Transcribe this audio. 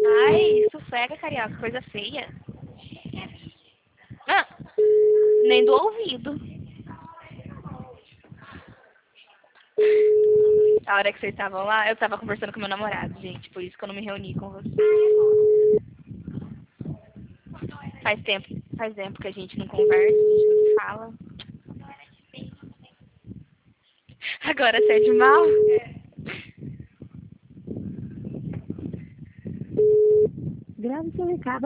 Ai, sossega, carioca, coisa feia. Ah, nem do ouvido. A hora que vocês estavam lá, eu tava conversando com meu namorado, gente. Por isso que eu não me reuni com você. Faz tempo que a gente não conversa, a gente não fala. Agora você é de mal? Grave seu recado.